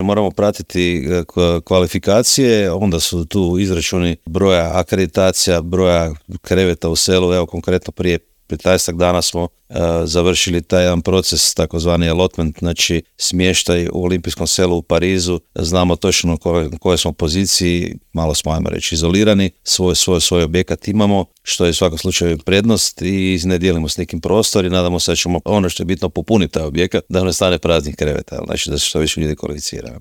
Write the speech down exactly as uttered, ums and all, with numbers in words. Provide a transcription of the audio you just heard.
Moramo pratiti kvalifikacije, onda su tu izračuni broja akreditacija, broja kreveta u selu. Evo konkretno prije petnaestak dana smo uh, završili taj jedan proces, takozvani allotment, znači smještaj u olimpijskom selu u Parizu. Znamo točno koje, koje smo poziciji, malo smo, ajmo reći, izolirani, svoj, svoj, svoj objekat imamo, što je u svakom slučaju prednost i ne dijelimo s nekim prostor i nadamo se da ćemo ono što je bitno popuniti taj objekat, da ne stane praznih kreveta, znači da se što više ljudi kvalificiraju.